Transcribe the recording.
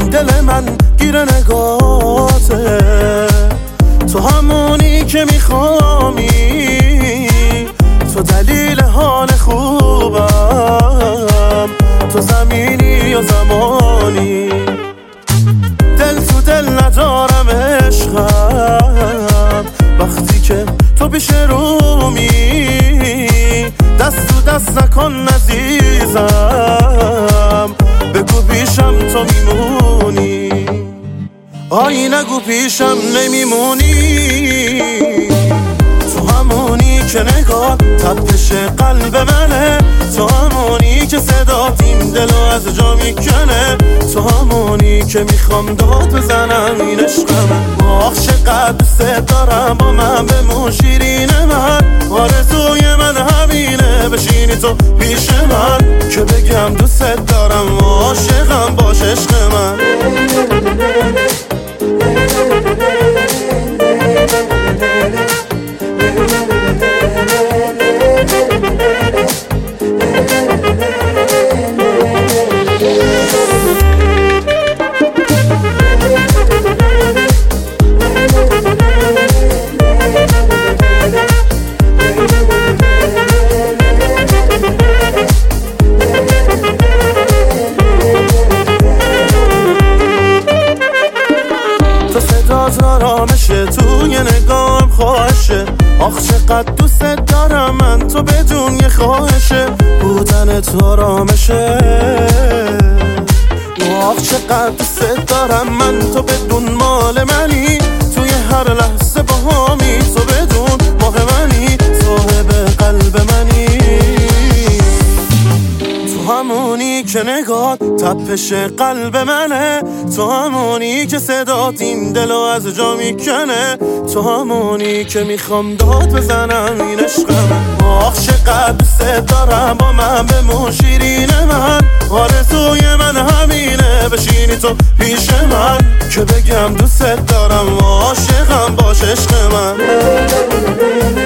دل من گیر نگاته، تو همونی که میخوامی، تو دلیل حال خوبم، تو زمینی یا زمانی، دل تو دل ندارم عشقم، وقتی که تو پیش رومی، دست تو دست نکن عزیزم، بگو پیشم تو میمونی، آی نگو پیشم نمیمونی، تو همونی که نگاه تپش قلب منه، تو همونی که صدات این دلو از جا میکنه، تو همونی که میخوام داد بزنم این عشقمه، آخ چقدر دوست دارم با من بمون شیرین من، آرزوی من همینه بشینی تو پیش من، که بگم دوست دارم عاشقم باش عشق من. آرامشه توی نگاهم خواهشه، آخ چقدر دوست دارم من تو بدون یه خواهشه، بودنت آرامشه، آخ چقدر دوست دارم من تو بدون مال منی، توی هر لحظه باهامی، تو بدون ماه منی، صاحب قلب منی، تو همونی که نگات تپش قلب منه، تو همونی که صدات این دلو از جا میکنه، تو همونی که میخوام داد بزنم این عشقمه، آخ چقدر دوست دارم با من بمون شیرین من، آرزوی من همینه بشینی تو پیش من، که بگم دوست دارم عاشقم باش عشق من.